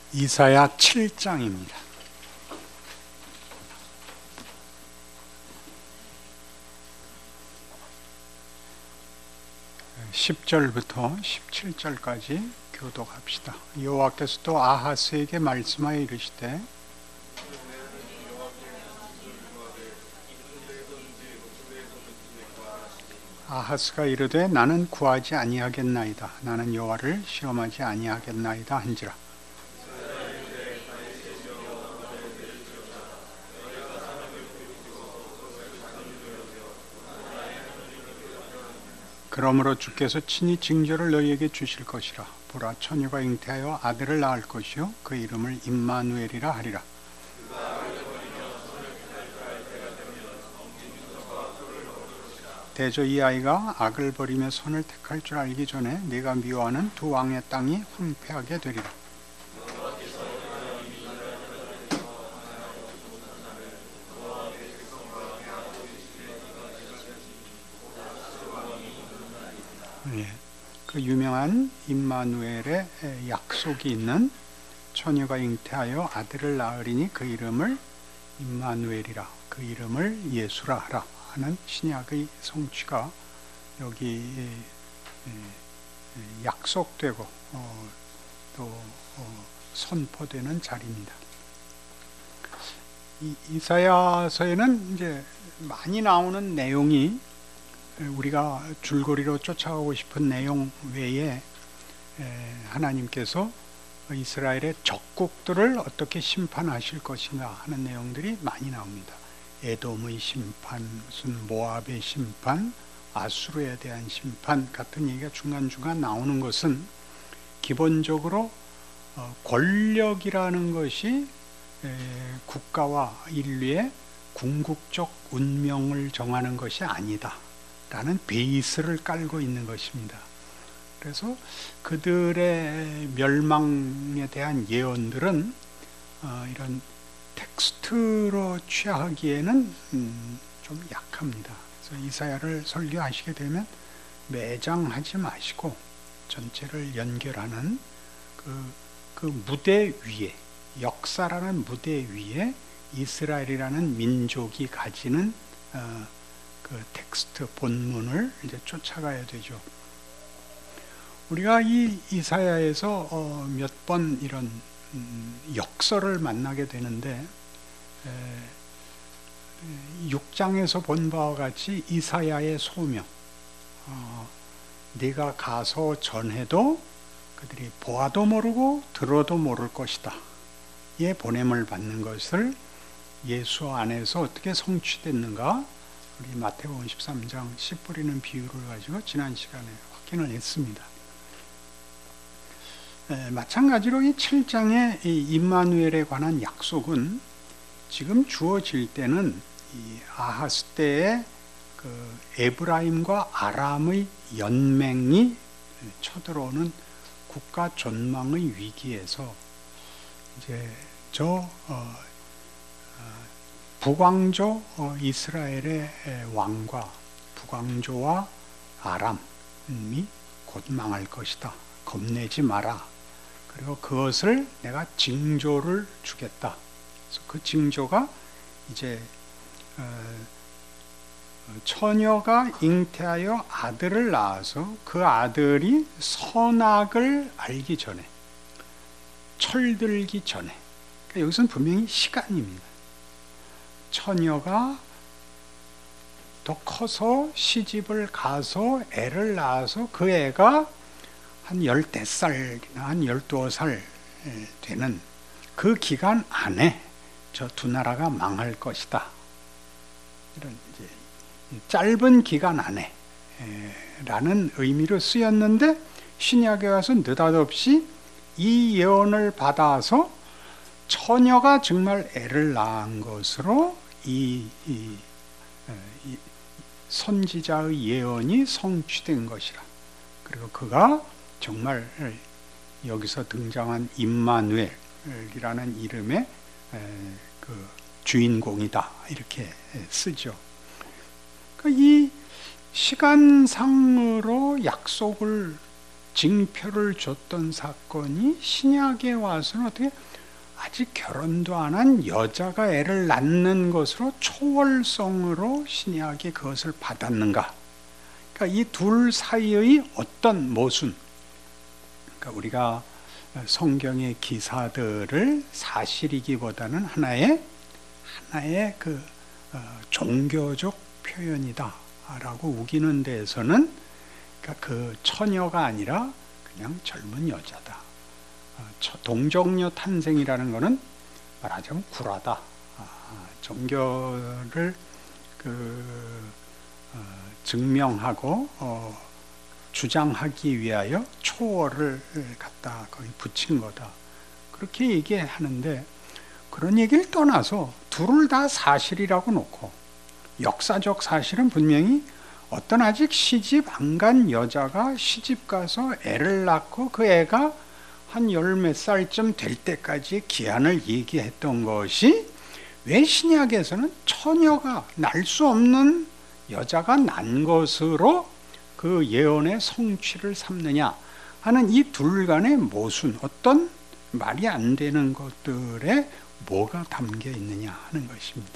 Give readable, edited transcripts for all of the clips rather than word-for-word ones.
이사야 7장입니다. 10절부터 17절까지 교독합시다. 여호와께서 또 아하스에게 말씀하여 이르시되 아하스가 이르되 나는 구하지 아니하겠나이다. 나는 여호와를 시험하지 아니하겠나이다 한지라. 그러므로 주께서 친히 징조를 너희에게 주실 것이라. 보라, 처녀가 잉태하여 아들을 낳을 것이요 그 이름을 임마누엘이라 하리라. 대저 이 아이가 악을 버리며 선을 택할 줄 알기 전에 네가 미워하는 두 왕의 땅이 황폐하게 되리라. 그 유명한 임마누엘의 약속이 있는 처녀가 잉태하여 아들을 낳으리니 그 이름을 임마누엘이라, 그 이름을 예수라 하라 하는 신약의 성취가 여기 약속되고 또 선포되는 자리입니다. 이사야서에는 이제 많이 나오는 내용이 우리가 줄거리로 쫓아가고 싶은 내용 외에 하나님께서 이스라엘의 적국들을 어떻게 심판하실 것인가 하는 내용들이 많이 나옵니다. 에돔의 심판, 무슨 모압의 심판, 아수르에 대한 심판 같은 얘기가 중간중간 나오는 것은 기본적으로 권력이라는 것이 국가와 인류의 궁극적 운명을 정하는 것이 아니다 라는 베이스를 깔고 있는 것입니다. 그래서 그들의 멸망에 대한 예언들은 이런 텍스트로 취하기에는 좀 약합니다. 그래서 이사야를 설교하시게 되면 매장하지 마시고 전체를 연결하는 그 무대 위에, 역사라는 무대 위에 이스라엘이라는 민족이 가지는 그 텍스트 본문을 이제 쫓아가야 되죠. 우리가 이 이사야에서 몇 번 이런 역설을 만나게 되는데 6장에서 본 바와 같이 이사야의 소명, 네가 가서 전해도 그들이 보아도 모르고 들어도 모를 것이다. 예, 보냄을 받는 것을 예수 안에서 어떻게 성취됐는가 우리 마태복음 13장 씨 뿌리는 비유를 가지고 지난 시간에 확인을 했습니다. 마찬가지로 이 7장의 이 임마누엘에 관한 약속은 지금 주어질 때는 이 아하스 때의 그 에브라임과 아람의 연맹이 쳐들어오는 국가 전망의 위기에서 이제 북왕조 이스라엘의 왕과 북왕조와 아람이 곧 망할 것이다. 겁내지 마라. 그리고 그것을 내가 징조를 주겠다. 그래서 그 징조가 이제 처녀가 잉태하여 아들을 낳아서 그 아들이 선악을 알기 전에, 철들기 전에, 그러니까 여기서는 분명히 시간입니다. 처녀가 더 커서 시집을 가서 애를 낳아서 그 애가 한 15살이나 한 12살 되는 그 기간 안에 저 두 나라가 망할 것이다. 이런 이제 짧은 기간 안에 라는 의미로 쓰였는데 신약에 와서 느닷없이 이 예언을 받아서 처녀가 정말 애를 낳은 것으로 이 선지자의 예언이 성취된 것이라. 그리고 그가 정말 여기서 등장한 임마누엘이라는 이름의 그 주인공이다 이렇게 쓰죠. 그러니까 이 시간상으로 약속을 징표를 줬던 사건이 신약에 와서는 어떻게 아직 결혼도 안 한 여자가 애를 낳는 것으로 초월성으로 신약이 그것을 받았는가? 그러니까 이 둘 사이의 어떤 모순, 그러니까 우리가 성경의 기사들을 사실이기보다는 하나의 그 종교적 표현이다라고 우기는 데에서는 그러니까 그 처녀가 아니라 그냥 젊은 여자다. 동정녀 탄생이라는 것은 말하자면 구라다. 종교를 증명하고 주장하기 위하여 초월을 갖다 거기 붙인 거다. 그렇게 얘기하는데 그런 얘기를 떠나서 둘을 다 사실이라고 놓고 역사적 사실은 분명히 어떤 아직 시집 안 간 여자가 시집 가서 애를 낳고 그 애가 한 열 몇 살쯤 될 때까지 기한을 얘기했던 것이 왜 신약에서는 처녀가 날 수 없는 여자가 난 것으로 그 예언의 성취를 삼느냐 하는 이 둘 간의 모순, 어떤 말이 안 되는 것들에 뭐가 담겨 있느냐 하는 것입니다.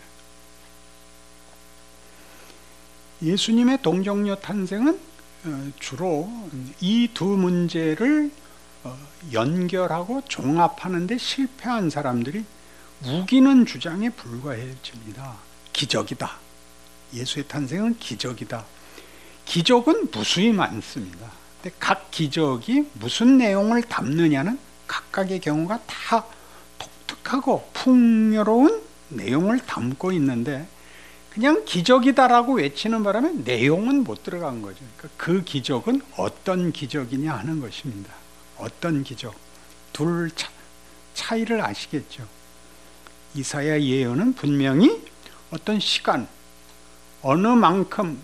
예수님의 동정녀 탄생은 주로 이 두 문제를 연결하고 종합하는 데 실패한 사람들이 우기는 주장에 불과해집니다. 기적이다. 예수의 탄생은 기적이다. 기적은 무수히 많습니다. 근데 각 기적이 무슨 내용을 담느냐는 각각의 경우가 다 독특하고 풍요로운 내용을 담고 있는데 그냥 기적이다라고 외치는 바람에 내용은 못 들어간 거죠. 그러니까 그 기적은 어떤 기적이냐 하는 것입니다. 어떤 기적? 둘 차이를 아시겠죠? 이사야 예언은 분명히 어떤 시간, 어느 만큼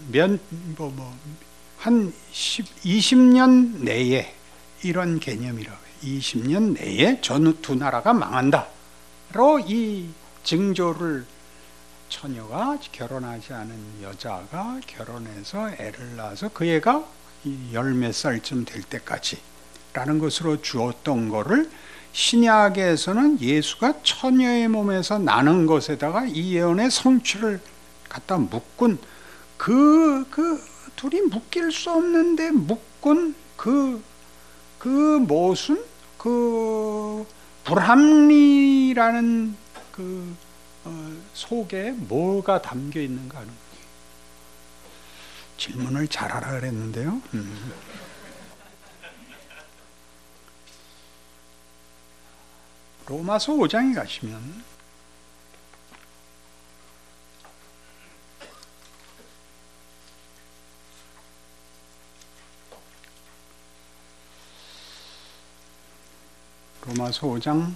한 20년 내에 이런 개념이라고 해요. 20년 내에 전 두 나라가 망한다로 이 징조를 처녀가 결혼하지 않은 여자가 결혼해서 애를 낳아서 그 애가 열 몇 살쯤 될 때까지 라는 것으로 주었던 거를 신약에서는 예수가 처녀의 몸에서 나는 것에다가 이 예언의 성취를 갖다 묶은 그 둘이 묶일 수 없는데 묶은 그 모순, 그 불합리라는 그 속에 뭐가 담겨 있는가 하는 거예요. 질문을 잘하라 그랬는데요. 로마서 5장에 가시면 로마서 5장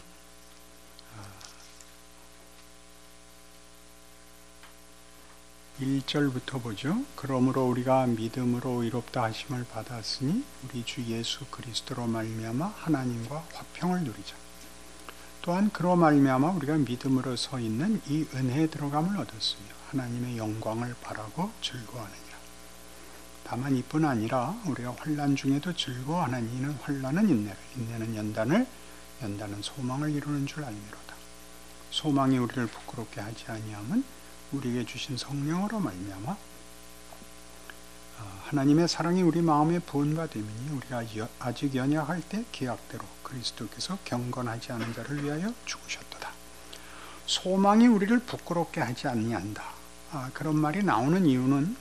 1절부터 보죠. 그러므로 우리가 믿음으로 의롭다 하심을 받았으니 우리 주 예수 그리스도로 말미암아 하나님과 화평을 누리자. 또한 그로 말미암아 우리가 믿음으로 서 있는 이 은혜에 들어감을 얻었으며 하나님의 영광을 바라고 즐거워하느니라. 다만 이뿐 아니라 우리가 환난 중에도 즐거워하나니 이는 환난은 인내를, 인내는 연단을, 연단은 소망을 이루는 줄 알미로다. 소망이 우리를 부끄럽게 하지 아니함은 우리에게 주신 성령으로 말미암아 하나님의 사랑이 우리 마음에 부은 바 됨이니 우리가 아직 연약할 때 계약대로 그리스도께서 경건하지 않은 자를 위하여 죽으셨도다. 소망이 우리를 부끄럽게 하지 아니한다. 그런 말이 나오는 이유는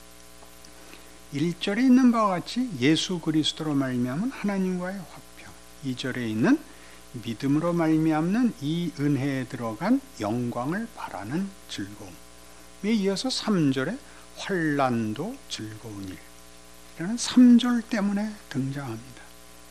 1절에 있는 바와 같이 예수 그리스도로 말미암은 하나님과의 화평, 2절에 있는 믿음으로 말미암는 이 은혜에 들어간 영광을 바라는 즐거움에 이어서 3절에 환난도 즐거운 일 이라는 3절 때문에 등장합니다.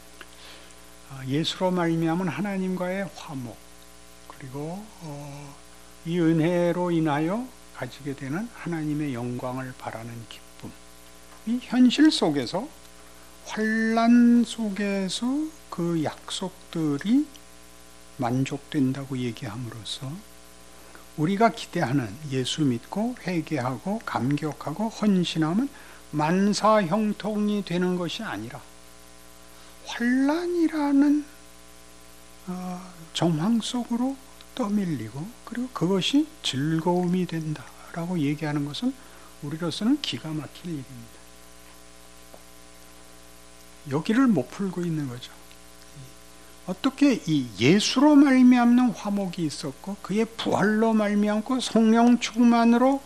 예수로 말미암은 하나님과의 화목, 그리고 이 은혜로 인하여 가지게 되는 하나님의 영광을 바라는 기쁨, 이 현실 속에서 환난 속에서 그 약속들이 만족된다고 얘기함으로써 우리가 기대하는 예수 믿고 회개하고 감격하고 헌신함은 만사 형통이 되는 것이 아니라 환난이라는 정황 속으로 떠밀리고 그리고 그것이 즐거움이 된다라고 얘기하는 것은 우리로서는 기가 막힐 일입니다. 여기를 못 풀고 있는 거죠. 어떻게 이 예수로 말미암는 화목이 있었고 그의 부활로 말미암고 성령 충만으로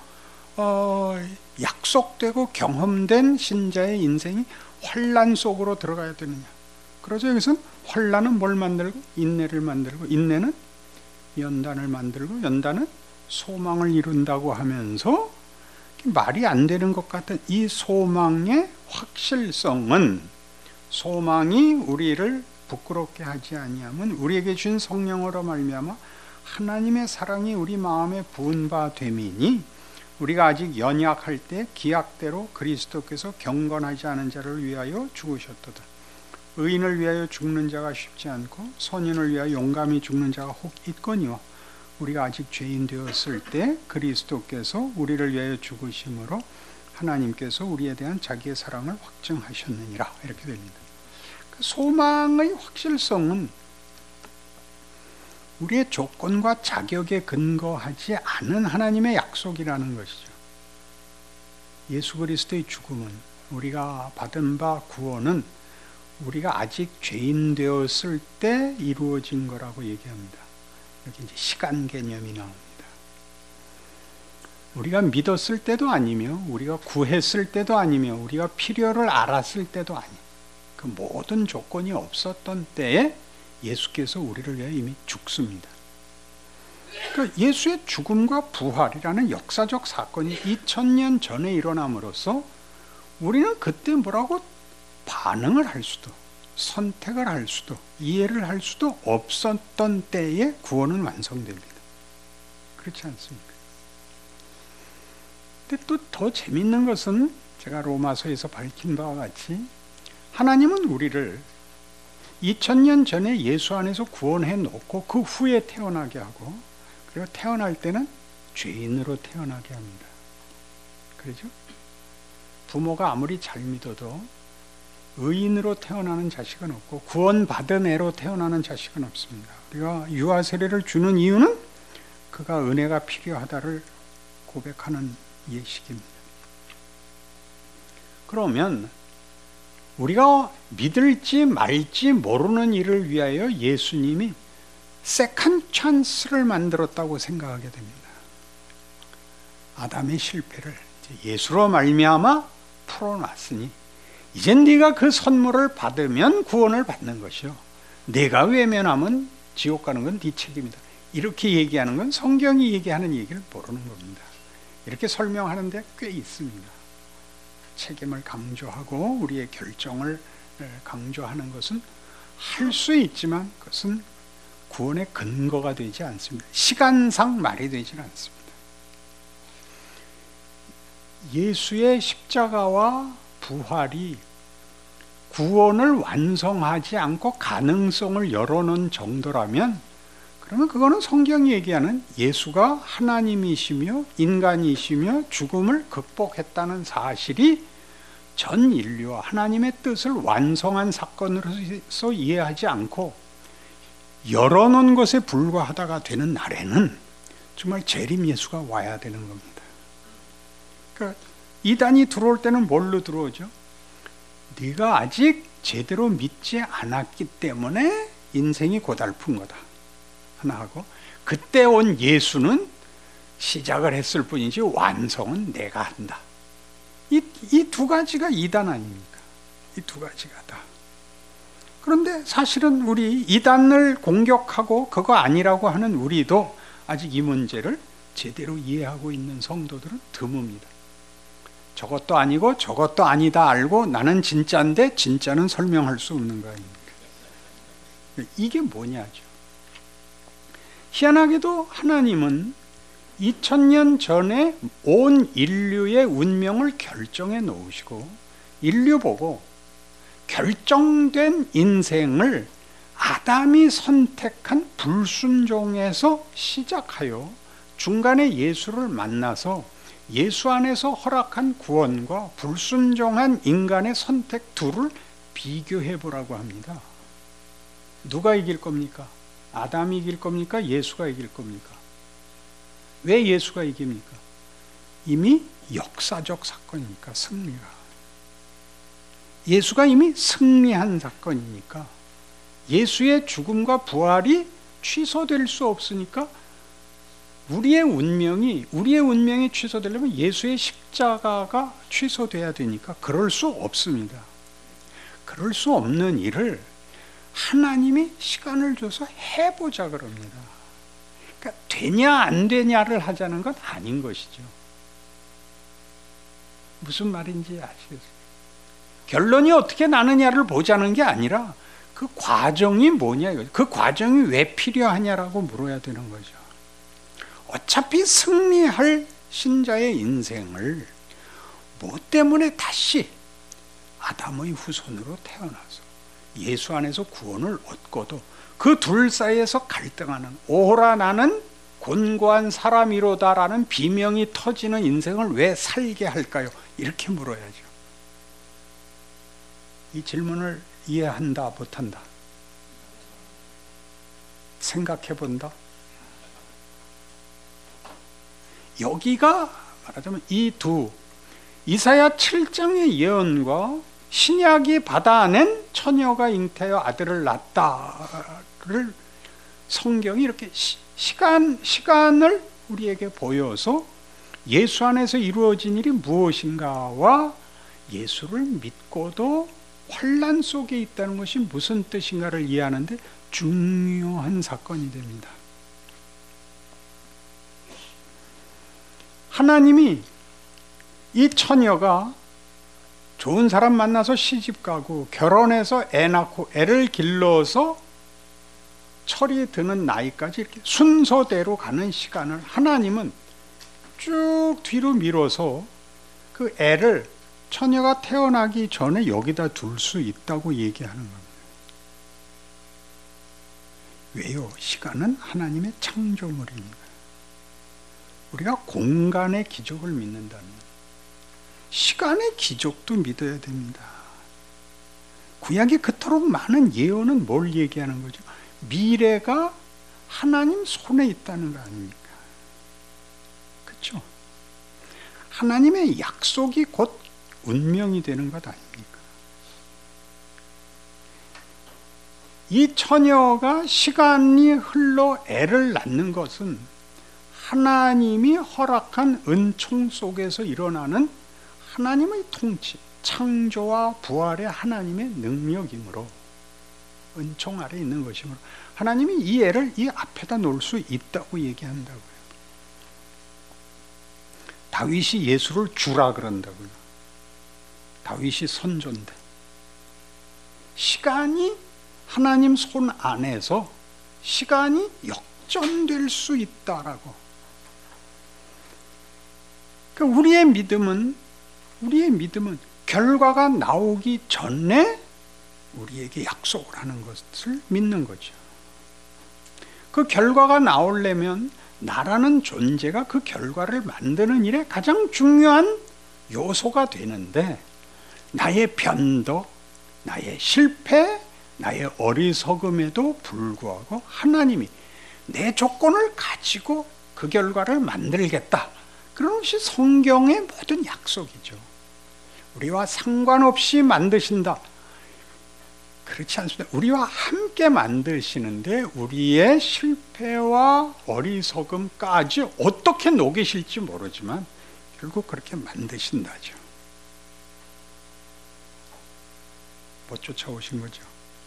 약속되고 경험된 신자의 인생이 환난 속으로 들어가야 되느냐. 그러죠. 여기서는 환난은 뭘 만들고 인내를 만들고 인내는 연단을 만들고 연단은 소망을 이룬다고 하면서 말이 안 되는 것 같은 이 소망의 확실성은 소망이 우리를 부끄럽게 하지 아니하면 우리에게 준 성령으로 말미암아 하나님의 사랑이 우리 마음에 부은 바 됨이니 우리가 아직 연약할 때 기약대로 그리스도께서 경건하지 않은 자를 위하여 죽으셨도다. 의인을 위하여 죽는 자가 쉽지 않고 선인을 위하여 용감히 죽는 자가 혹 있거니와 우리가 아직 죄인 되었을 때 그리스도께서 우리를 위하여 죽으심으로 하나님께서 우리에 대한 자기의 사랑을 확증하셨느니라. 이렇게 됩니다. 소망의 확실성은 우리의 조건과 자격에 근거하지 않은 하나님의 약속이라는 것이죠. 예수 그리스도의 죽음은 우리가 받은 바 구원은 우리가 아직 죄인 되었을 때 이루어진 거라고 얘기합니다. 여기 이제 시간 개념이 나옵니다. 우리가 믿었을 때도 아니며 우리가 구했을 때도 아니며 우리가 필요를 알았을 때도 아니며 그 모든 조건이 없었던 때에 예수께서 우리를 위해 이미 죽습니다. 그러니까 예수의 죽음과 부활이라는 역사적 사건이 2000년 전에 일어남으로써 우리는 그때 뭐라고 반응을 할 수도 선택을 할 수도 이해를 할 수도 없었던 때에 구원은 완성됩니다. 그렇지 않습니까? 근데 또 더 재밌는 것은 제가 로마서에서 밝힌 바와 같이 하나님은 우리를 2000년 전에 예수 안에서 구원해 놓고 그 후에 태어나게 하고 그리고 태어날 때는 죄인으로 태어나게 합니다. 그렇죠? 부모가 아무리 잘 믿어도 의인으로 태어나는 자식은 없고 구원받은 애로 태어나는 자식은 없습니다. 우리가 유아 세례를 주는 이유는 그가 은혜가 필요하다를 고백하는 예식입니다. 그러면 우리가 믿을지 말지 모르는 일을 위하여 예수님이 세컨 찬스를 만들었다고 생각하게 됩니다. 아담의 실패를 예수로 말미암아 풀어놨으니 이젠 네가 그 선물을 받으면 구원을 받는 것이요 네가 외면하면 지옥 가는 건 네 책임이다. 이렇게 얘기하는 건 성경이 얘기하는 얘기를 모르는 겁니다. 이렇게 설명하는 데 꽤 있습니다. 책임을 강조하고 우리의 결정을 강조하는 것은 할 수 있지만 그것은 구원의 근거가 되지 않습니다. 시간상 말이 되지 않습니다. 예수의 십자가와 부활이 구원을 완성하지 않고 가능성을 열어놓은 정도라면 그러면 그거는 성경이 얘기하는 예수가 하나님이시며 인간이시며 죽음을 극복했다는 사실이 전 인류와 하나님의 뜻을 완성한 사건으로서 이해하지 않고 열어놓은 것에 불과하다가 되는 날에는 정말 재림 예수가 와야 되는 겁니다. 그러니까 이단이 들어올 때는 뭘로 들어오죠? 네가 아직 제대로 믿지 않았기 때문에 인생이 고달픈 거다 하나 하고 그때 온 예수는 시작을 했을 뿐이지 완성은 내가 한다. 이 두 가지가 이단 아닙니까? 이 두 가지가 다. 그런데 사실은 우리 이단을 공격하고 그거 아니라고 하는 우리도 아직 이 문제를 제대로 이해하고 있는 성도들은 드뭅니다. 저것도 아니고 저것도 아니다 알고 나는 진짜인데 진짜는 설명할 수 없는 거 아닙니까? 이게 뭐냐죠. 희한하게도 하나님은 2000년 전에 온 인류의 운명을 결정해 놓으시고 인류 보고 결정된 인생을 아담이 선택한 불순종에서 시작하여 중간에 예수를 만나서 예수 안에서 허락한 구원과 불순종한 인간의 선택 둘을 비교해 보라고 합니다. 누가 이길 겁니까? 아담이 이길 겁니까? 예수가 이길 겁니까? 왜 예수가 이깁니까? 이미 역사적 사건이니까, 승리가. 예수가 이미 승리한 사건이니까, 예수의 죽음과 부활이 취소될 수 없으니까, 우리의 운명이 취소되려면 예수의 십자가가 취소돼야 되니까 그럴 수 없습니다. 그럴 수 없는 일을 하나님이 시간을 줘서 해보자 그럽니다. 그러니까 되냐 안 되냐를 하자는 건 아닌 것이죠. 무슨 말인지 아시겠어요? 결론이 어떻게 나느냐를 보자는 게 아니라 그 과정이 뭐냐, 그 과정이 왜 필요하냐라고 물어야 되는 거죠. 어차피 승리할 신자의 인생을 뭐 때문에 다시 아담의 후손으로 태어나서 예수 안에서 구원을 얻고도 그 둘 사이에서 갈등하는, 오호라 나는 곤고한 사람이로다라는 비명이 터지는 인생을 왜 살게 할까요? 이렇게 물어야죠. 이 질문을 이해한다, 못한다? 생각해 본다? 여기가 말하자면 이사야 7장의 예언과 신약이 받아낸 처녀가 잉태하여 아들을 낳다를 성경이 이렇게 시간을 우리에게 보여서 예수 안에서 이루어진 일이 무엇인가와 예수를 믿고도 환난 속에 있다는 것이 무슨 뜻인가를 이해하는데 중요한 사건이 됩니다. 하나님이 이 처녀가 좋은 사람 만나서 시집가고 결혼해서 애 낳고 애를 길러서 철이 드는 나이까지 이렇게 순서대로 가는 시간을 하나님은 쭉 뒤로 밀어서 그 애를 처녀가 태어나기 전에 여기다 둘 수 있다고 얘기하는 겁니다. 왜요? 시간은 하나님의 창조물입니다. 우리가 공간의 기적을 믿는다면 시간의 기적도 믿어야 됩니다. 구약에 그토록 많은 예언은 뭘 얘기하는 거죠? 미래가 하나님 손에 있다는 거 아닙니까? 그렇죠? 하나님의 약속이 곧 운명이 되는 것 아닙니까? 이 처녀가 시간이 흘러 애를 낳는 것은 하나님이 허락한 은총 속에서 일어나는 하나님의 통치, 창조와 부활의 하나님의 능력이므로, 은총 아래 있는 것이므로 하나님이 이 애를 이 앞에다 놓을 수 있다고 얘기한다고요. 다윗이 예수를 주라 그런다고요. 다윗이 선조인데 시간이 하나님 손 안에서 시간이 역전될 수 있다라고. 그러니까 우리의 믿음은 결과가 나오기 전에 우리에게 약속을 하는 것을 믿는 거죠. 그 결과가 나오려면 나라는 존재가 그 결과를 만드는 일에 가장 중요한 요소가 되는데, 나의 변덕, 나의 실패, 나의 어리석음에도 불구하고 하나님이 내 조건을 가지고 그 결과를 만들겠다. 그런 것이 성경의 모든 약속이죠. 우리와 상관없이 만드신다. 그렇지 않습니다. 우리와 함께 만드시는데 우리의 실패와 어리석음까지 어떻게 녹이실지 모르지만 결국 그렇게 만드신다죠. 못 쫓아오신 거죠.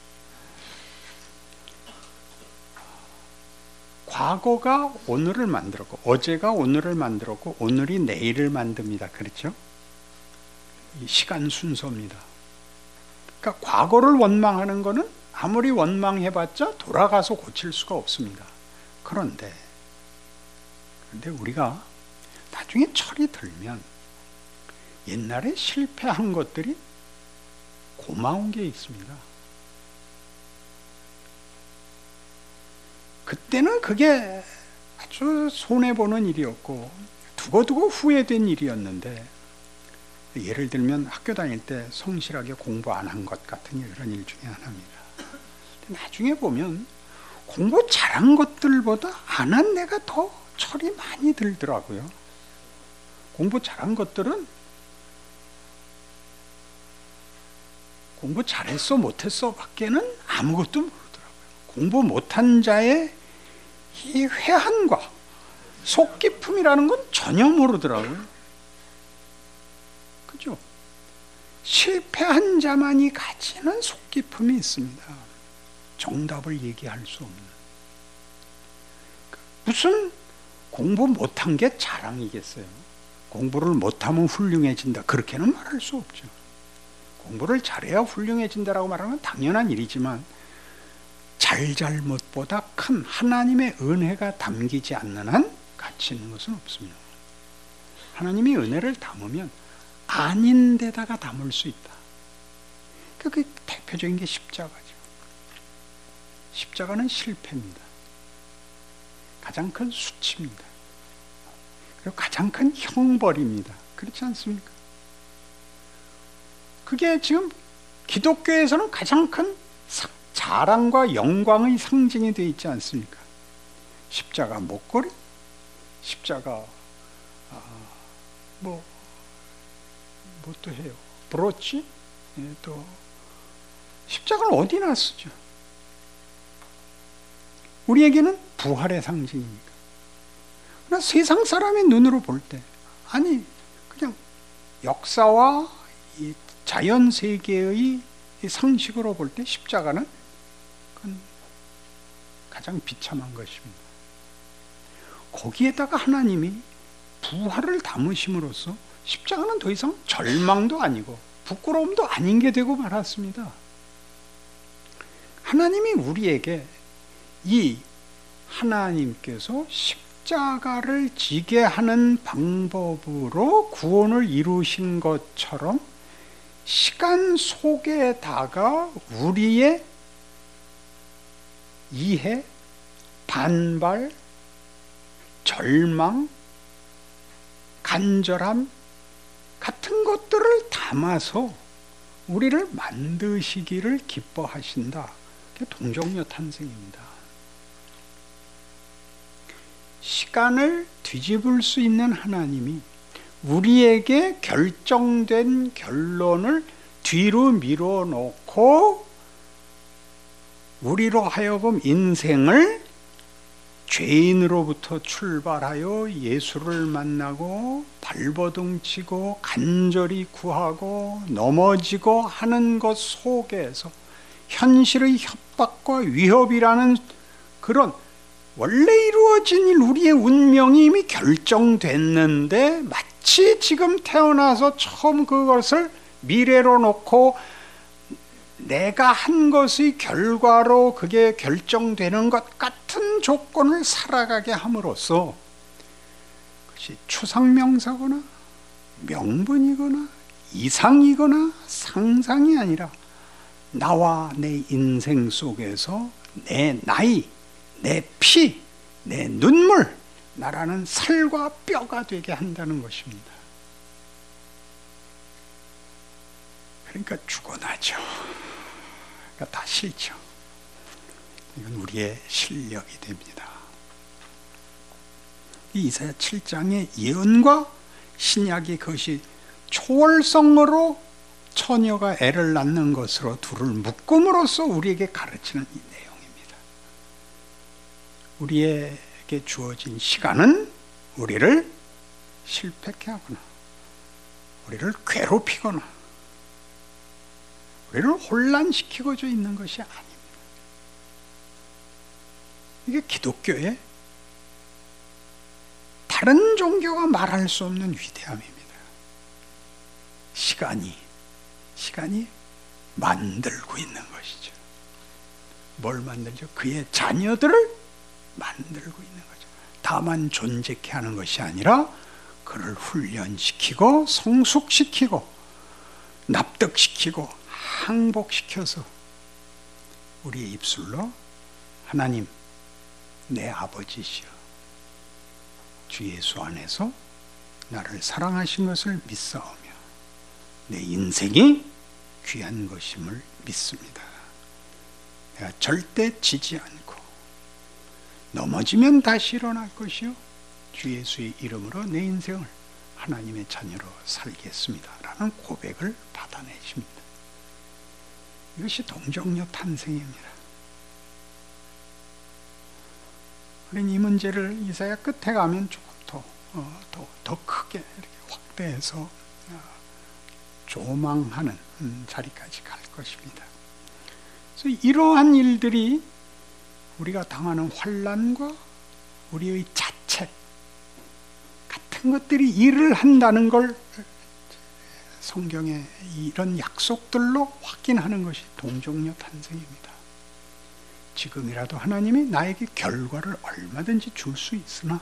과거가 오늘을 만들었고, 어제가 오늘을 만들었고, 오늘이 내일을 만듭니다. 그렇죠? 이 시간 순서입니다. 그러니까 과거를 원망하는 것은 아무리 원망해봤자 돌아가서 고칠 수가 없습니다. 그런데 우리가 나중에 철이 들면 옛날에 실패한 것들이 고마운 게 있습니다. 그때는 그게 아주 손해보는 일이었고 두고두고 후회된 일이었는데 예를 들면 학교 다닐 때 성실하게 공부 안 한 것 같은 이런 일 중에 하나입니다. 나중에 보면 공부 잘한 것들보다 안 한 내가 더 철이 많이 들더라고요. 공부 잘한 것들은 공부 잘했어 못했어 밖에는 아무것도 모르더라고요. 공부 못한 자의 이 회한과 속 깊음이라는 건 전혀 모르더라고요. 그죠? 실패한 자만이 가지는 속 깊음이 있습니다. 정답을 얘기할 수 없는. 무슨 공부 못한 게 자랑이겠어요? 공부를 못하면 훌륭해진다. 그렇게는 말할 수 없죠. 공부를 잘해야 훌륭해진다라고 말하는 건 당연한 일이지만 잘잘못보다 큰 하나님의 은혜가 담기지 않는 한 가치 있는 것은 없습니다. 하나님이 은혜를 담으면 아닌 데다가 담을 수 있다. 그 대표적인 게 십자가죠. 십자가는 실패입니다. 가장 큰 수치입니다. 그리고 가장 큰 형벌입니다. 그렇지 않습니까? 그게 지금 기독교에서는 가장 큰 자랑과 영광의 상징이 되어 있지 않습니까? 십자가 목걸이, 십자가 또 해요. 브로치, 또 십자가는 어디나 쓰죠. 우리에게는 부활의 상징이니까. 그러나 세상 사람의 눈으로 볼 때, 아니 그냥 역사와 이 자연 세계의 상식으로 볼 때 십자가는 그건 가장 비참한 것입니다. 거기에다가 하나님이 부활을 담으심으로써 십자가는 더 이상 절망도 아니고 부끄러움도 아닌 게 되고 말았습니다. 하나님이 우리에게 이 하나님께서 십자가를 지게 하는 방법으로 구원을 이루신 것처럼 시간 속에다가 우리의 이해, 반발, 절망, 간절함 같은 것들을 담아서 우리를 만드시기를 기뻐하신다. 그게 동정녀 탄생입니다. 시간을 뒤집을 수 있는 하나님이 우리에게 결정된 결론을 뒤로 밀어놓고 우리로 하여금 인생을 죄인으로부터 출발하여 예수를 만나고 발버둥 치고 간절히 구하고 넘어지고 하는 것 속에서 현실의 협박과 위협이라는 그런 원래 이루어진 일, 우리의 운명이 이미 결정됐는데 마치 지금 태어나서 처음 그것을 미래로 놓고 내가 한 것의 결과로 그게 결정되는 것 같은 조건을 살아가게 함으로써 그것이 추상명사거나 명분이거나 이상이거나 상상이 아니라 나와 내 인생 속에서 내 나이, 내 피, 내 눈물, 나라는 살과 뼈가 되게 한다는 것입니다. 그러니까 죽어나죠. 그러니까 다 싫죠. 이건 우리의 실력이 됩니다. 이 이사야 7장의 예언과 신약이 그것이 초월성으로 처녀가 애를 낳는 것으로 둘을 묶음으로써 우리에게 가르치는 이 내용입니다. 우리에게 주어진 시간은 우리를 실패케 하거나 우리를 괴롭히거나 우리를 혼란시키고자 있는 것이 아닙니다. 이게 기독교의 다른 종교가 말할 수 없는 위대함입니다. 시간이 만들고 있는 것이죠. 뭘 만들죠? 그의 자녀들을 만들고 있는 거죠. 다만 존재케 하는 것이 아니라 그를 훈련시키고 성숙시키고 납득시키고 항복시켜서 우리의 입술로 하나님 내 아버지시여 주 예수 안에서 나를 사랑하신 것을 믿사오며 내 인생이 귀한 것임을 믿습니다. 내가 절대 지지 않고 넘어지면 다시 일어날 것이요 주 예수의 이름으로 내 인생을 하나님의 자녀로 살겠습니다 라는 고백을 받아내십니다. 이것이 동정녀 탄생입니다. 우리는 이 문제를 이사야 끝에 가면 조금 더 크게 이렇게 확대해서 조망하는 자리까지 갈 것입니다. 그래서 이러한 일들이 우리가 당하는 환난과 우리의 자책 같은 것들이 일을 한다는 걸 성경의 이런 약속들로 확인하는 것이 동정녀 탄생입니다. 지금이라도 하나님이 나에게 결과를 얼마든지 줄 수 있으나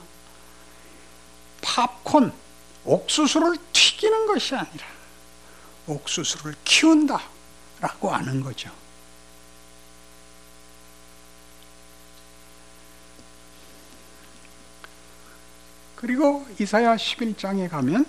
팝콘, 옥수수를 튀기는 것이 아니라 옥수수를 키운다 라고 아는 거죠. 그리고 이사야 11장에 가면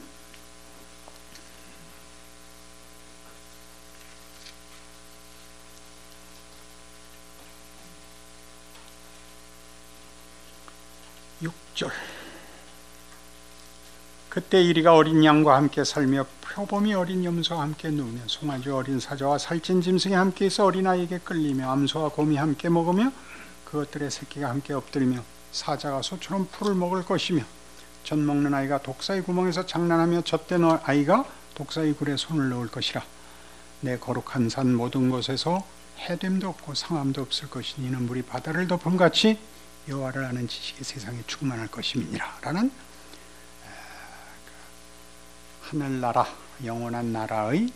그때 이리가 어린 양과 함께 살며 표범이 어린 염소와 함께 누우며 송아지 어린 사자와 살찐 짐승이 함께 있어 어린아이에게 끌리며 암소와 곰이 함께 먹으며 그것들의 새끼가 함께 엎드리며 사자가 소처럼 풀을 먹을 것이며 젖 먹는 아이가 독사의 구멍에서 장난하며 젖된 아이가 독사의 굴에 손을 넣을 것이라. 내 거룩한 산 모든 곳에서 해됨도 없고 상함도 없을 것이니 이는 물이 바다를 덮음같이 여호와를 아는 지식이 세상에 충만할 것임이니라 라는 하늘나라 영원한 나라의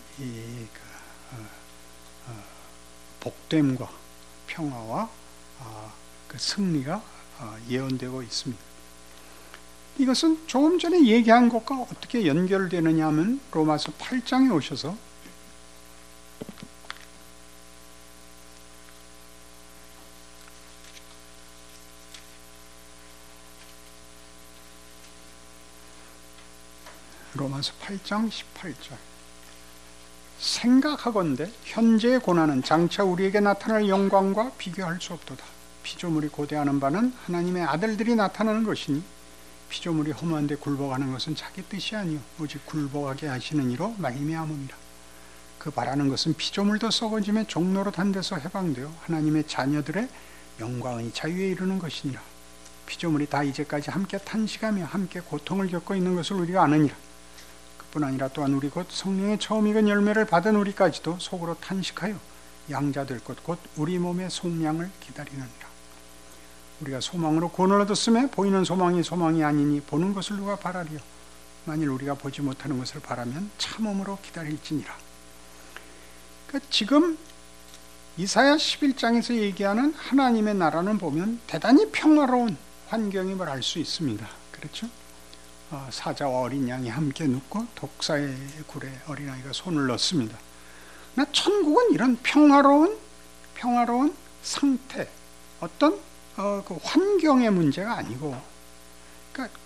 복됨과 평화와 그 승리가 예언되고 있습니다. 이것은 조금 전에 얘기한 것과 어떻게 연결되느냐 하면 로마서 8장에 오셔서 로마서 8장 18절 생각하건대 현재의 고난은 장차 우리에게 나타날 영광과 비교할 수 없도다. 피조물이 고대하는 바는 하나님의 아들들이 나타나는 것이니 피조물이 허무한데 굴복하는 것은 자기 뜻이 아니요 오직 굴복하게 하시는 이로 말미암음이라. 그 바라는 것은 피조물도 썩어짐에 종로로 단 데서 해방되어 하나님의 자녀들의 영광의 자유에 이르는 것이니라. 피조물이 다 이제까지 함께 탄식하며 함께 고통을 겪고 있는 것을 우리가 아느니라. 뿐 아니라 또한 우리 곧 성령의 처음 익은 열매를 받은 우리까지도 속으로 탄식하여 양자 될 것 곧 우리 몸의 속량을 기다리느니라. 우리가 소망으로 구원을 얻었음에 보이는 소망이 소망이 아니니 보는 것을 누가 바라리요. 만일 우리가 보지 못하는 것을 바라면 참음으로 기다릴지니라. 그러니까 지금 이사야 11장에서 얘기하는 하나님의 나라는 보면 대단히 평화로운 환경임을 알 수 있습니다. 그렇죠? 사자와 어린 양이 함께 눕고 독사의 굴에 어린아이가 손을 넣습니다. 그러나 천국은 이런 평화로운 상태, 어떤 그 환경의 문제가 아니고, 그러니까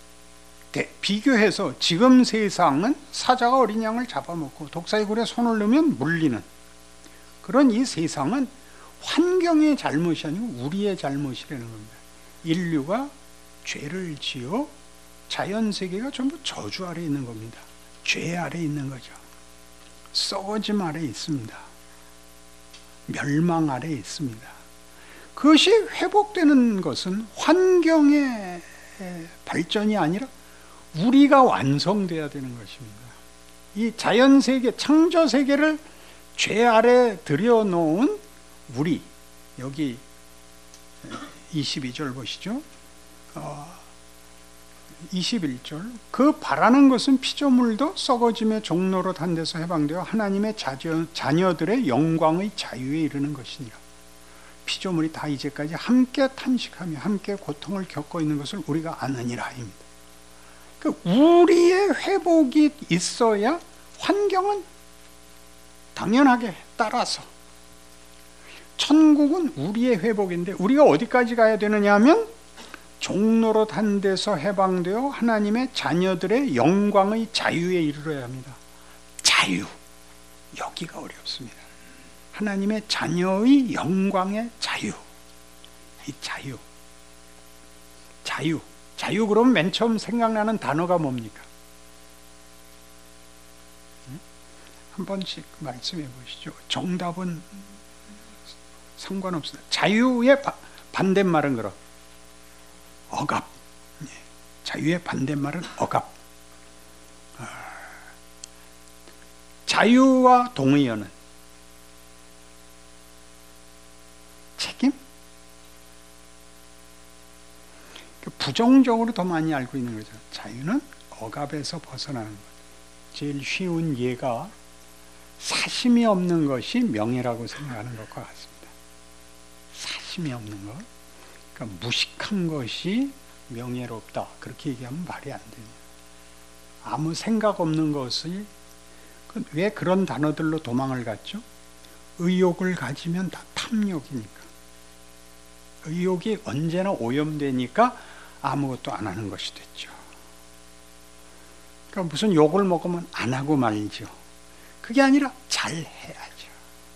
비교해서 지금 세상은 사자가 어린 양을 잡아먹고 독사의 굴에 손을 넣으면 물리는 그런 이 세상은 환경의 잘못이 아니고 우리의 잘못이라는 겁니다. 인류가 죄를 지어 자연세계가 전부 저주 아래 있는 겁니다. 죄 아래 있는 거죠. 썩어짐 아래 있습니다. 멸망 아래 있습니다. 그것이 회복되는 것은 환경의 발전이 아니라 우리가 완성돼야 되는 것입니다. 이 자연세계, 창조세계를 죄 아래 들여놓은 우리, 여기 22절 보시죠. 21절 그 바라는 것은 피조물도 썩어짐의 종로로 단 데서 해방되어 하나님의 자녀들의 영광의 자유에 이르는 것이니라. 피조물이 다 이제까지 함께 탄식하며 함께 고통을 겪고 있는 것을 우리가 아느니라 입니다. 그러니까 우리의 회복이 있어야 환경은 당연하게 따라서, 천국은 우리의 회복인데 우리가 어디까지 가야 되느냐 하면 종로로 단 데서 해방되어 하나님의 자녀들의 영광의 자유에 이르러야 합니다. 자유, 여기가 어렵습니다. 하나님의 자녀의 영광의 자유, 이 자유. 자유 그러면 맨 처음 생각나는 단어가 뭡니까? 한 번씩 말씀해 보시죠. 정답은 상관없습니다. 자유의 반대말은 그럼 억압. 자유의 반대말은 억압. 자유와 동의어는 책임? 부정적으로 더 많이 알고 있는 거죠. 자유는 억압에서 벗어나는 것. 제일 쉬운 예가 사심이 없는 것이 명예라고 생각하는 것과 같습니다. 사심이 없는 것. 그러니까 무식한 것이 명예롭다. 그렇게 얘기하면 말이 안 됩니다. 아무 생각 없는 것이, 왜 그런 단어들로 도망을 갔죠? 의욕을 가지면 다 탐욕이니까. 의욕이 언제나 오염되니까 아무것도 안 하는 것이 됐죠. 그러니까 무슨 욕을 먹으면 안 하고 말죠. 그게 아니라 잘 해야죠.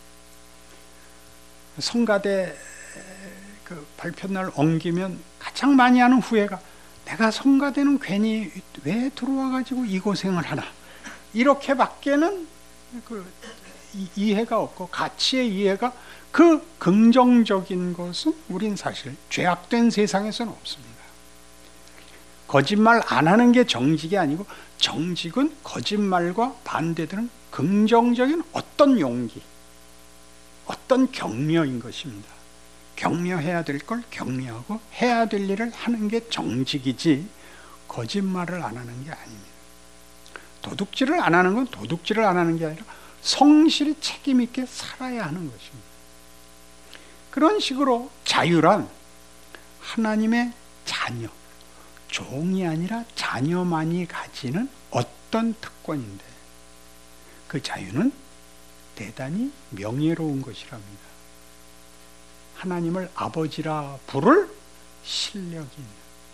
성가대 그 발표날 옮기면 가장 많이 하는 후회가, 내가 성가대는 괜히 왜 들어와가지고 이 고생을 하나, 이렇게 밖에는 이해가 없고, 가치의 이해가, 그 긍정적인 것은 우린 사실 죄악된 세상에서는 없습니다. 거짓말 안 하는 게 정직이 아니고, 정직은 거짓말과 반대되는 긍정적인 어떤 용기, 어떤 격려인 것입니다. 격려해야 될 걸 격려하고 해야 될 일을 하는 게 정직이지, 거짓말을 안 하는 게 아닙니다. 도둑질을 안 하는 건 도둑질을 안 하는 게 아니라 성실히 책임 있게 살아야 하는 것입니다. 그런 식으로 자유란 하나님의 자녀, 종이 아니라 자녀만이 가지는 어떤 특권인데, 그 자유는 대단히 명예로운 것이랍니다. 하나님을 아버지라 부를 실력이 있는,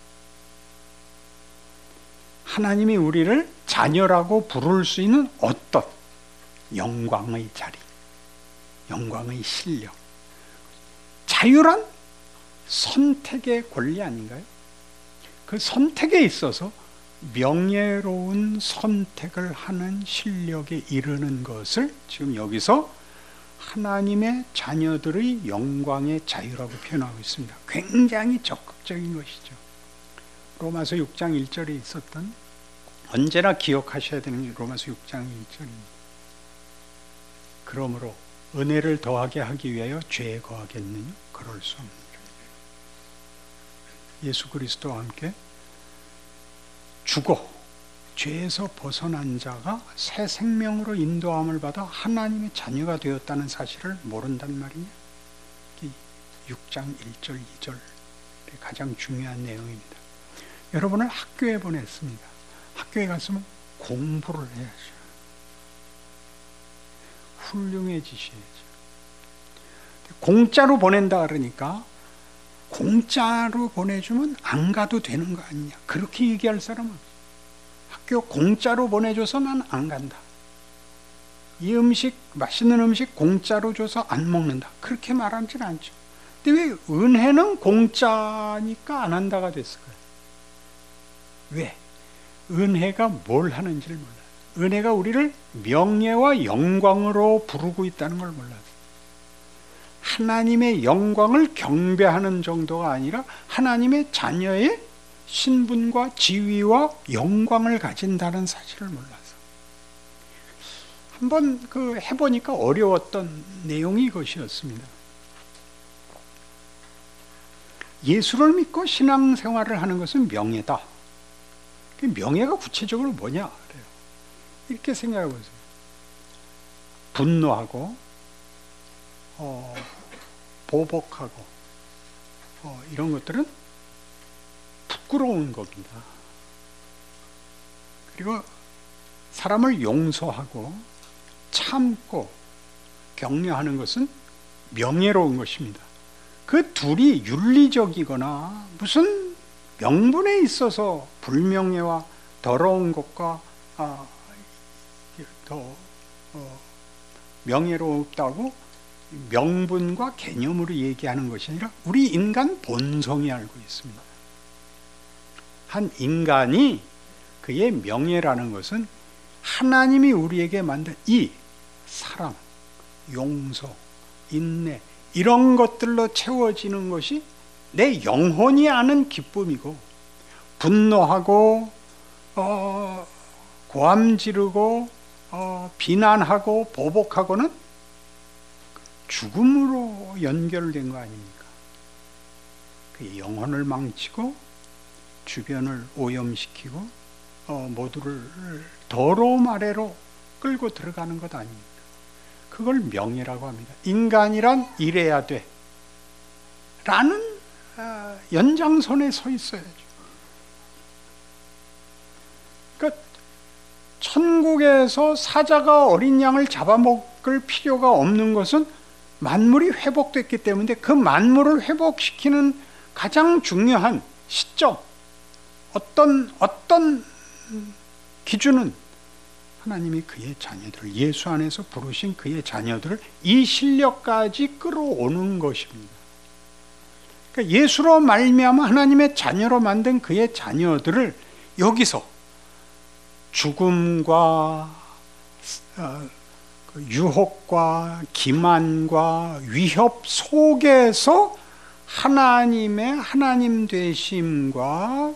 하나님이 우리를 자녀라고 부를 수 있는 어떤 영광의 자리, 영광의 실력. 자유란 선택의 권리 아닌가요? 그 선택에 있어서 명예로운 선택을 하는 실력에 이르는 것을 지금 여기서 하나님의 자녀들의 영광의 자유라고 표현하고 있습니다. 굉장히 적극적인 것이죠. 로마서 6장 1절에 있었던, 언제나 기억하셔야 되는 게 로마서 6장 1절입니다. 그러므로 은혜를 더하게 하기 위하여 죄에 거하겠느냐? 그럴 수 없느니라. 예수 그리스도와 함께 죽어 죄에서 벗어난 자가 새 생명으로 인도함을 받아 하나님의 자녀가 되었다는 사실을 모른단 말이냐? 6장 1절 2절 가장 중요한 내용입니다. 여러분을 학교에 보냈습니다. 학교에 갔으면 공부를 해야죠. 훌륭해지셔야죠. 공짜로 보낸다 그러니까 공짜로 보내주면 안 가도 되는 거 아니냐, 그렇게 얘기할 사람은 학교 공짜로 보내줘서 난 안 간다, 이 음식, 맛있는 음식 공짜로 줘서 안 먹는다, 그렇게 말하지는 않죠. 근데 왜 은혜는 공짜니까 안 한다가 됐을까요? 왜? 은혜가 뭘 하는지를 몰라요. 은혜가 우리를 명예와 영광으로 부르고 있다는 걸 몰라요. 하나님의 영광을 경배하는 정도가 아니라 하나님의 자녀의 신분과 지위와 영광을 가진다는 사실을 몰라서, 한번 해보니까 어려웠던 내용이 이것이었습니다. 예수를 믿고 신앙생활을 하는 것은 명예다. 명예가 구체적으로 뭐냐? 그래요. 이렇게 생각해 보세요. 분노하고 보복하고 이런 것들은 부끄러운 겁니다. 그리고 사람을 용서하고 참고 격려하는 것은 명예로운 것입니다. 그 둘이 윤리적이거나 무슨 명분에 있어서 불명예와 더러운 것과 더 명예롭다고 명분과 개념으로 얘기하는 것이 아니라 우리 인간 본성이 알고 있습니다. 한 인간이 그의 명예라는 것은 하나님이 우리에게 만든 이 사랑, 용서, 인내 이런 것들로 채워지는 것이 내 영혼이 아는 기쁨이고, 분노하고 고함 지르고 비난하고 보복하고는 죽음으로 연결된 거 아닙니까? 그 영혼을 망치고 주변을 오염시키고 모두를 더러움 아래로 끌고 들어가는 것 아닙니까? 그걸 명예라고 합니다. 인간이란 이래야 돼 라는 연장선에 서 있어야죠. 그러니까 천국에서 사자가 어린 양을 잡아먹을 필요가 없는 것은 만물이 회복됐기 때문에, 그 만물을 회복시키는 가장 중요한 시점, 어떤 기준은 하나님이 그의 자녀들을, 예수 안에서 부르신 그의 자녀들을 이 실력까지 끌어오는 것입니다. 그러니까 예수로 말미암아 하나님의 자녀로 만든 그의 자녀들을 여기서 죽음과 유혹과 기만과 위협 속에서 하나님의 하나님 되심과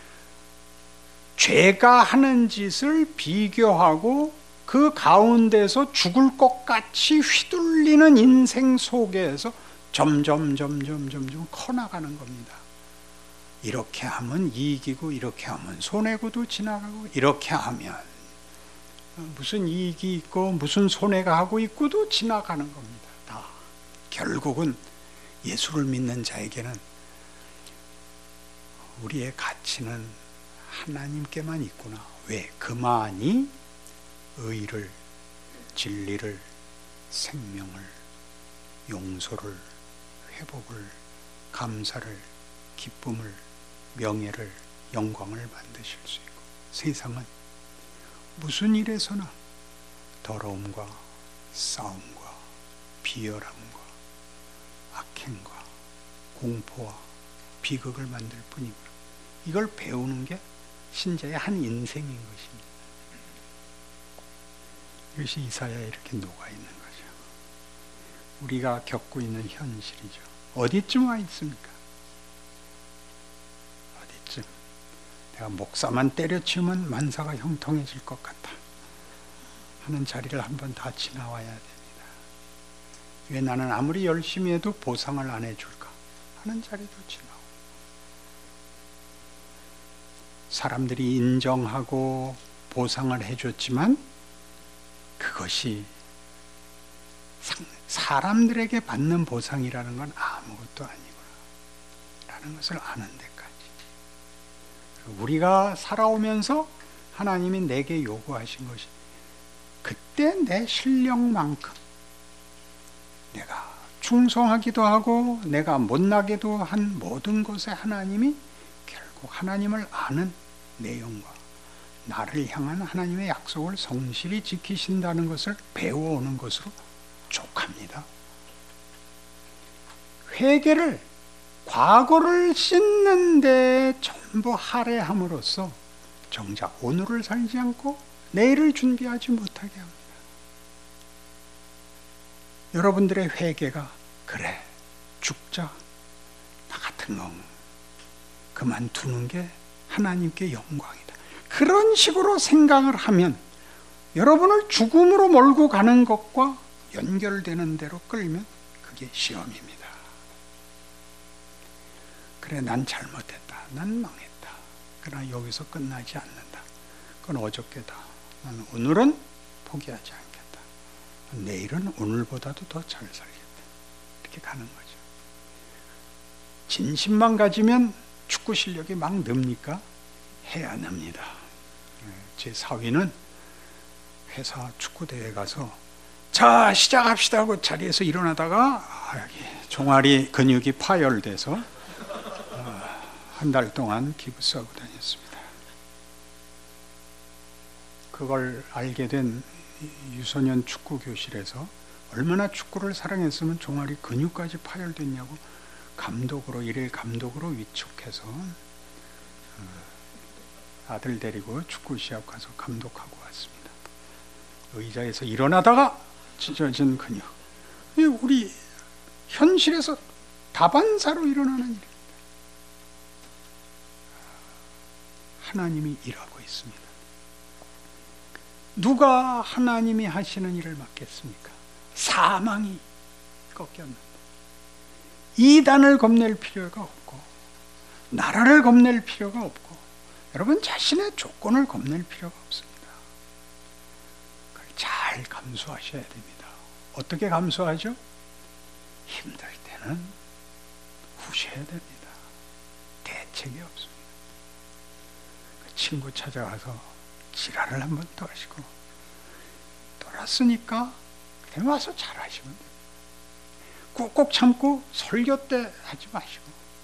죄가 하는 짓을 비교하고 그 가운데서 죽을 것 같이 휘둘리는 인생 속에서 점점 커나가는 겁니다. 이렇게 하면 이익이고, 이렇게 하면 손해고도 지나가고, 이렇게 하면 무슨 이익이 있고 무슨 손해가 하고 있고도 지나가는 겁니다. 다 결국은 예수를 믿는 자에게는 우리의 가치는 하나님께만 있구나. 왜? 그만이 의를, 진리를, 생명을, 용서를, 회복을, 감사를, 기쁨을, 명예를, 영광을 만드실 수 있고, 세상은 무슨 일에서나 더러움과 싸움과 비열함과 악행과 공포와 비극을 만들 뿐이구나. 이걸 배우는 게 신자의 한 인생인 것입니다. 이것이 이사야에 이렇게 녹아있는 거죠. 우리가 겪고 있는 현실이죠. 어디쯤 와 있습니까? 어디쯤? 내가 목사만 때려치우면 만사가 형통해질 것 같다 하는 자리를 한번 다 지나와야 됩니다. 왜 나는 아무리 열심히 해도 보상을 안 해줄까 하는 자리도 지나오고, 사람들이 인정하고 보상을 해줬지만 그것이 사람들에게 받는 보상이라는 건 아무것도 아니구나 라는 것을 아는 데까지, 우리가 살아오면서 하나님이 내게 요구하신 것이 그때 내 실력만큼 내가 충성하기도 하고 내가 못나게도 한 모든 것에 하나님이 결국 하나님을 아는 내용과 나를 향한 하나님의 약속을 성실히 지키신다는 것을 배워오는 것으로 족합니다. 회개를, 과거를 씻는데 전부 할애함으로써 정작 오늘을 살지 않고 내일을 준비하지 못하게 합니다. 여러분들의 회개가 그래 죽자 나 같은 놈 그만두는 게 하나님께 영광이다, 그런 식으로 생각을 하면 여러분을 죽음으로 몰고 가는 것과 연결되는 대로 끌면 그게 시험입니다. 그래 난 잘못했다, 난 망했다, 그러나 여기서 끝나지 않는다. 그건 어저께다. 나는 오늘은 포기하지 않겠다. 내일은 오늘보다도 더 잘 살겠다. 이렇게 가는 거죠. 진심만 가지면 축구 실력이 막 늡니까? 해야 납니다. 제 사위는 회사 축구대회 가서 자 시작합시다 하고 자리에서 일어나다가 여기 종아리 근육이 파열돼서 한 달 동안 기부스하고 다녔습니다. 그걸 알게 된 유소년 축구 교실에서 얼마나 축구를 사랑했으면 종아리 근육까지 파열됐냐고 감독으로 위촉해서 아들 데리고 축구 시합 가서 감독하고 왔습니다. 의자에서 일어나다가 찢어진 근육. 우리 현실에서 다반사로 일어나는 일입니다. 하나님이 일하고 있습니다. 누가 하나님이 하시는 일을 맡겠습니까? 사망이 꺾였는데 이단을 겁낼 필요가 없고 나라를 겁낼 필요가 없고 여러분 자신의 조건을 겁낼 필요가 없습니다. 그걸 잘 감수하셔야 됩니다. 어떻게 감수하죠? 힘들 때는 후셔야 됩니다. 대책이 없습니다. 그 친구 찾아가서 지랄을 한 번 더 하시고 돌았으니까 그냥 와서 잘 하시면 됩니다. 꾹꾹 참고 설교 때 하지 마시고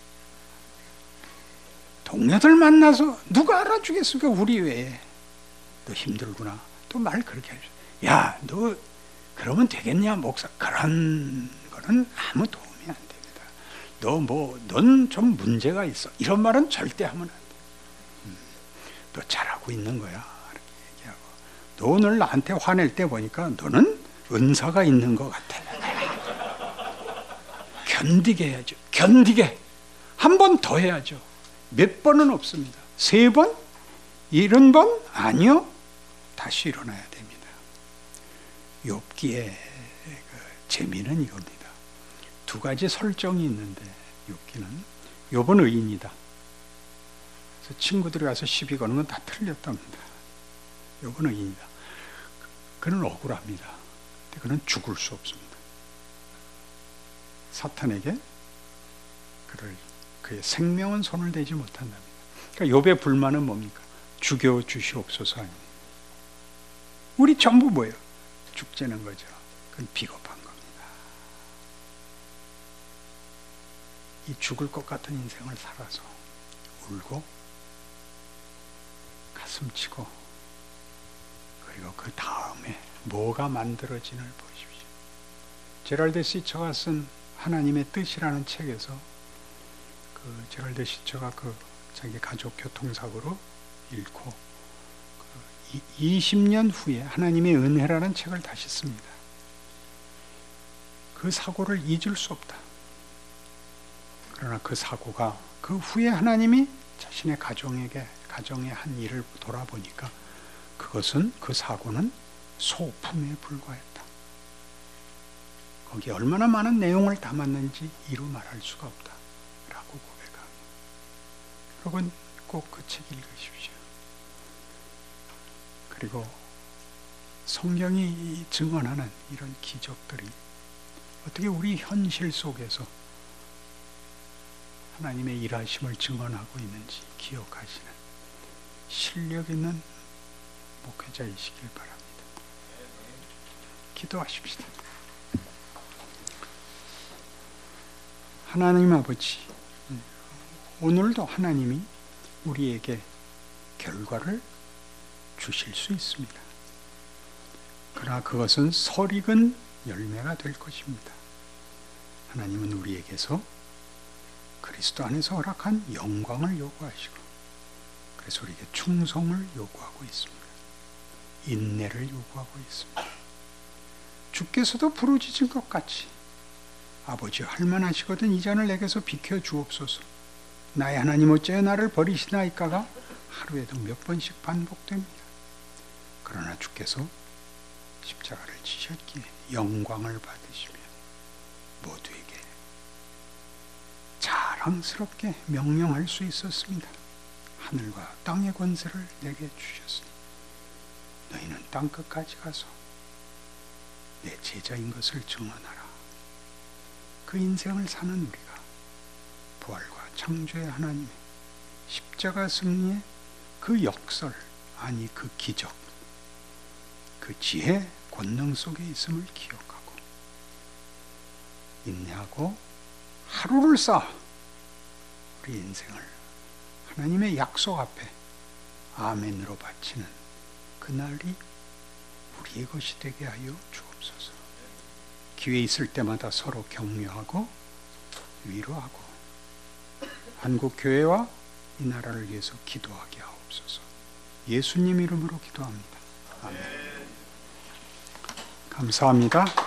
동료들 만나서 누가 알아주겠습니까? 우리 외에. 너 힘들구나. 또 말 그렇게 하죠. 야, 너 그러면 되겠냐 목사. 그런 거는 아무 도움이 안 됩니다. 넌 좀 문제가 있어. 이런 말은 절대 하면 안 돼. 너 잘하고 있는 거야. 이렇게 얘기하고. 너 오늘 나한테 화낼 때 보니까 너는 은사가 있는 것 같아. 견디게 해야죠. 견디게. 한 번 더 해야죠. 몇 번은 없습니다. 3번? 70번? 아니요. 다시 일어나야 됩니다. 욥기의 그 재미는 이겁니다. 2가지 설정이 있는데 욥기는 욥은 의인이다. 그래서 친구들이 와서 시비 거는 건 다 틀렸답니다. 욥은 의인이다. 그는 억울합니다. 근데 그는 죽을 수 없습니다. 사탄에게 그의 생명은 손을 대지 못한답니다. 그러니까 욥의 불만은 뭡니까? 죽여 주시옵소서 아닙니다. 우리 전부 뭐예요? 죽자는 거죠. 그건 비겁한 겁니다. 이 죽을 것 같은 인생을 살아서 울고 가슴치고 그리고 그 다음에 뭐가 만들어지는을 보십시오. 제랄드 시처가 쓴 하나님의 뜻이라는 책에서 그 제랄드 시처가 그 자기 가족 교통사고로 잃고 20년 후에 하나님의 은혜라는 책을 다시 씁니다. 그 사고를 잊을 수 없다. 그러나 그 사고가 그 후에 하나님이 자신의 가정에 한 일을 돌아보니까 그 사고는 소품에 불과했다. 거기에 얼마나 많은 내용을 담았는지 이루 말할 수가 없다 라고 고백합니다. 여러분 꼭 그 책 읽으십시오. 그리고 성경이 증언하는 이런 기적들이 어떻게 우리 현실 속에서 하나님의 일하심을 증언하고 있는지 기억하시는 실력 있는 목회자이시길 바랍니다. 기도하십시다. 하나님 아버지, 오늘도 하나님이 우리에게 결과를 주실 수 있습니다. 그러나 그것은 설익은 열매가 될 것입니다. 하나님은 우리에게서 그리스도 안에서 허락한 영광을 요구하시고 그래서 우리에게 충성을 요구하고 있습니다. 인내를 요구하고 있습니다. 주께서도 부르짖은 것 같이 아버지여 할만하시거든 이 잔을 내게서 비켜 주옵소서. 나의 하나님 어찌하여 나를 버리시나이까가 하루에도 몇 번씩 반복됩니다. 그러나 주께서 십자가를 지셨기에 영광을 받으시며 모두에게 자랑스럽게 명령할 수 있었습니다. 하늘과 땅의 권세를 내게 주셨으니 너희는 땅끝까지 가서 내 제자인 것을 증언하라. 그 인생을 사는 우리가 부활과 창조의 하나님의 십자가 승리의 그 역설, 아니 그 기적, 그 지혜, 권능 속에 있음을 기억하고 인내하고 하루를 쌓아 우리 인생을 하나님의 약속 앞에 아멘으로 바치는 그날이 우리의 것이 되게 하여 주옵소서. 기회 있을 때마다 서로 격려하고 위로하고 한국 교회와 이 나라를 위해서 기도하게 하옵소서. 예수님 이름으로 기도합니다. 아멘. 감사합니다.